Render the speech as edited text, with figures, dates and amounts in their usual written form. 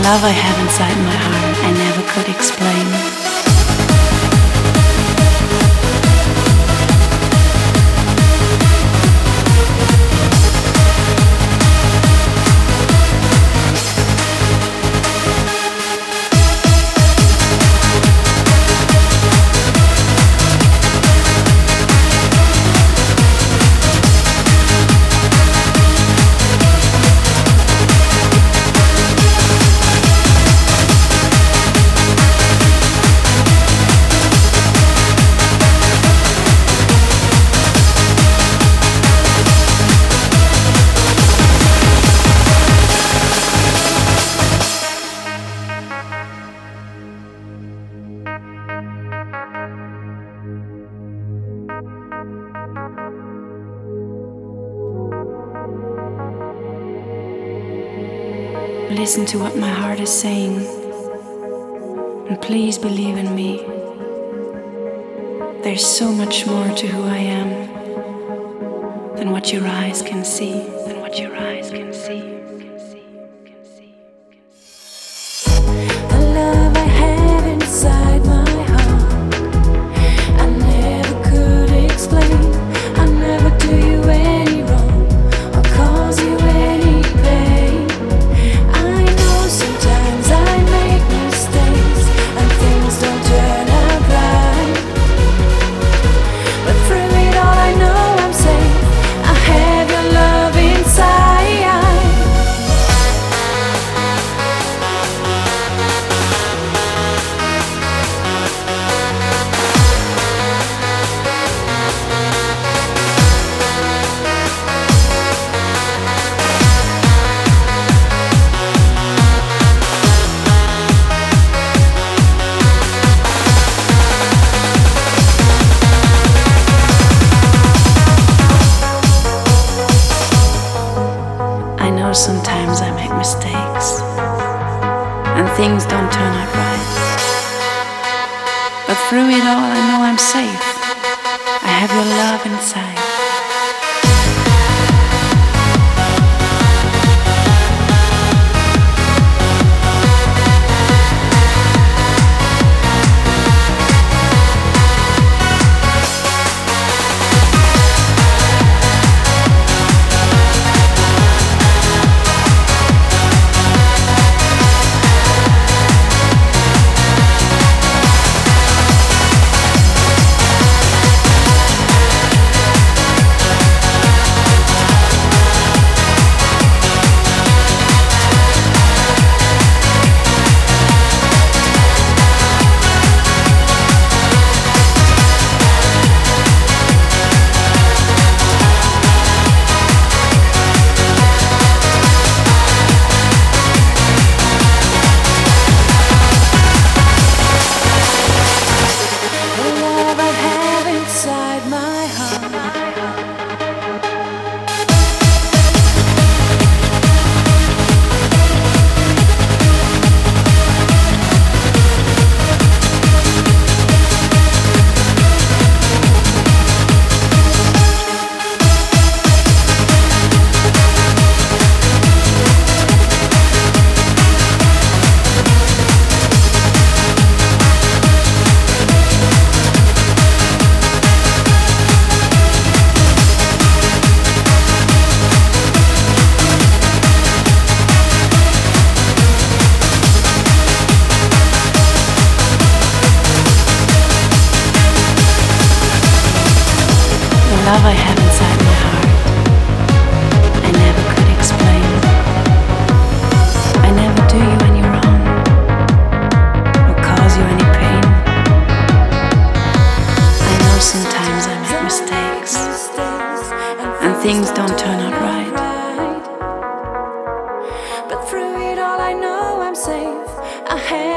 love I have inside my heart I never could explain. Listen to what my heart is saying, and please believe in me. There's so much more to who I am than what your eyes can see. Than what your eyes can see. The love I have inside my heart, I never could explain. I never do you any wrong or cause you any pain. I know sometimes I make mistakes and things don't turn out right, but through it all I know I'm safe. I have your love inside. I know sometimes I make mistakes and things don't turn out right, but through it all I know I'm safe. I have your love inside. The love I have inside my heart I never could explain. I never do you any wrong or cause you any pain. I know sometimes I make mistakes and things don't turn out right, but through it all I know I'm safe. I have